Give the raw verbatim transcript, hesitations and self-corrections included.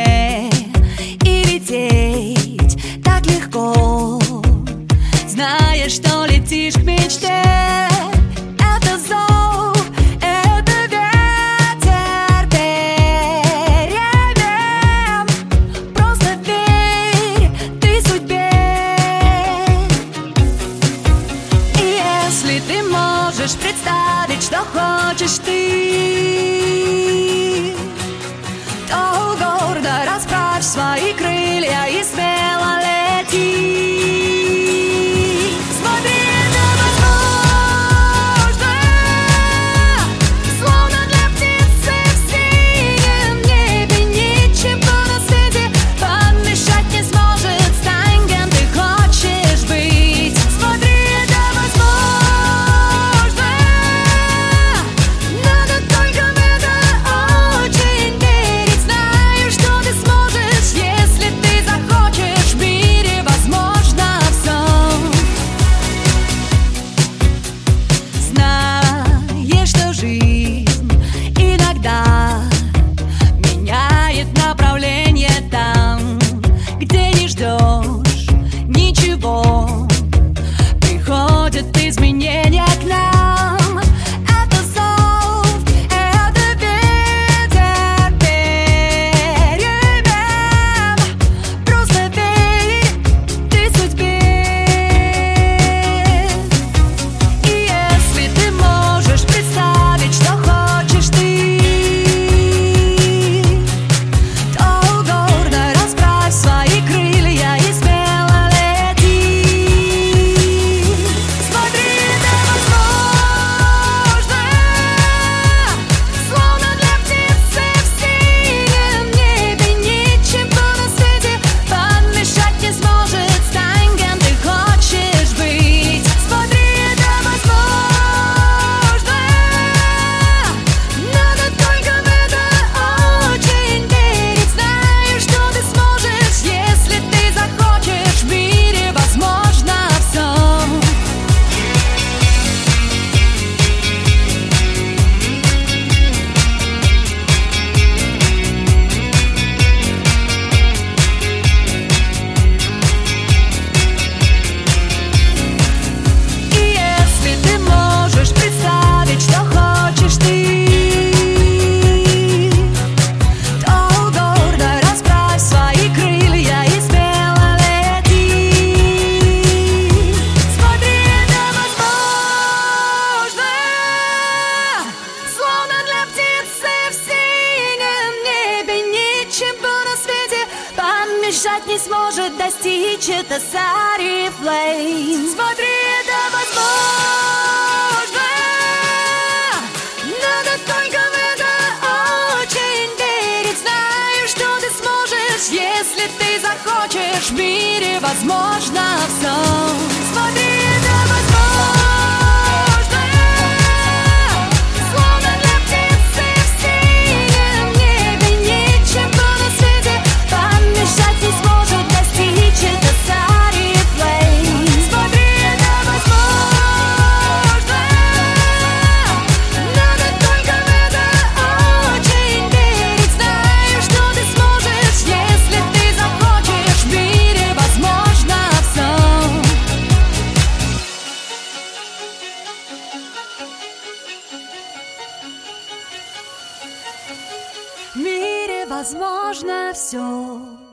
мне и лететь так легко, зная, что летишь к мечте. Это зов, это ветер перемен. Просто верь ты судьбе. И если ты можешь представить, что хочешь ты, то гордо расправь свои крылья и смело лети. Смотри, это возможно, словно для птицы в синем небе. Ничего на свете помешать не сможет. Стань, кем ты хочешь быть. Смотри, это возможно, надо только в это очень верить. Знаю, что ты сможешь, если ты захочешь. В мире возможно все. Знаешь, что жизнь иногда меняет направление там, где не ждешь ничего. Приходят изменения к нам. Это зов, это ветер перемен. Просто верь ты судьбе. И если ты можешь представить, что хочешь ты, то гордо расправь свои крылья и смело лети. Смотри, это возможно, словно для птицы в синем небе. Ничего на свете помешать не сможет. Стань, кем ты хочешь быть. Смотри, это возможно, надо только в это очень верить. Знаю, что ты сможешь, если ты захочешь. В мире возможно все. И если ты можешь представить, что хочешь ты, то гордо расправь свои крылья и смело лети. Смотри, это возможно, словно для птицы в синем небе. Ничего на свете помешать не сможет достичь. Это Сари Флейм. Смотри, это возможно, надо только в это очень верить. Знаю, что ты сможешь, если ты захочешь. В мире возможно все. Смотри, это возможно, словно для птицы в синем небе. Ничего на свете помешать не сможет достичь. Это Сари Флейм. Смотри, это возможно, надо только в это очень верить. Знаю, что ты сможешь, если ты захочешь. В мире возможно все. В мире возможно все.